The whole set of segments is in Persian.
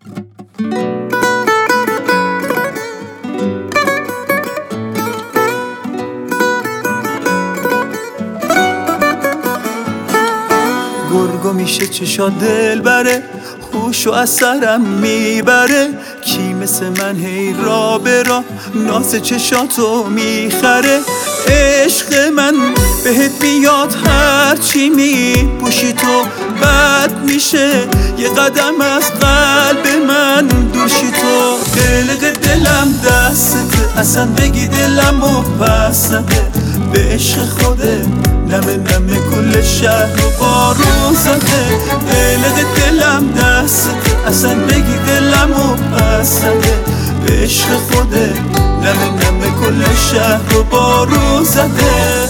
گرگو میشه چشا دل بره، خوشو از سرم میبره. کی مثل من هی را به را ناز چشاتو میخره. عشق من بهت میاد هرچی میپوشی تو بد میشه. یه قدم از قلب من دوشی تو. قلق دلم دستته، اصلا بگی دلم و پس نده. به عشق خوده نمه نمه کل شهر و بارون زده. قلق دلم دسته، اصلا بگی دلم و پس نده. به عشق خوده نمه نمه کل شهر و بارون زده.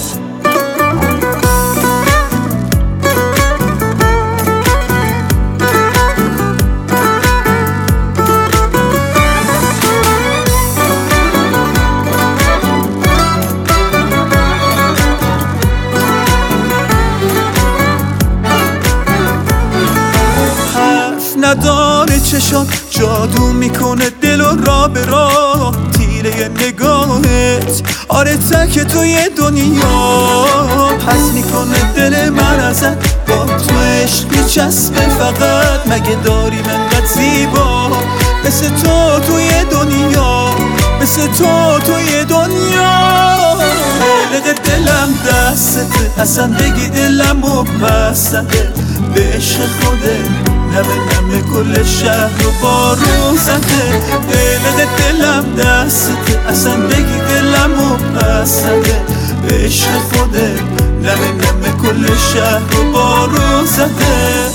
نداره چشات جادو میکنه دل و را به را. تیره نگاهت آره تک توی دنیا. پس میکنه دل من ازت، با تو عشق میچسبه فقط. مگه داری منقدر زیبا مثل تو توی دنیا، مثل تو توی دنیا. قلق دلم دستته، اصلا بگی دلم و پس نده. به عشق خوده نمه نمه کل شهر و بارون زده. قلق دلم دسته، اصلا بگی دلم و پس نده. به عشق خوده نمه نمه کل شهر و بارون زده.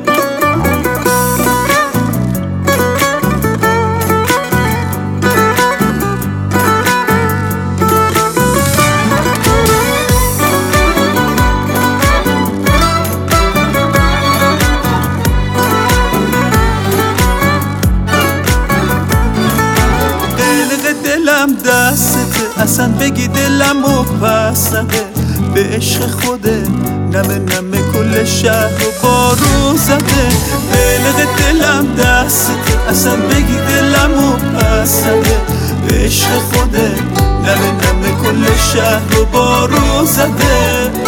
دسته، اصلا بگی دلم و پس نده. به عشق خوده نمه نمه کل شهر و بارون زده. قلق دلم دسته، اصلا بگی دلم و پس نده. به عشق خوده نمه نمه کل شهر و بارون زده.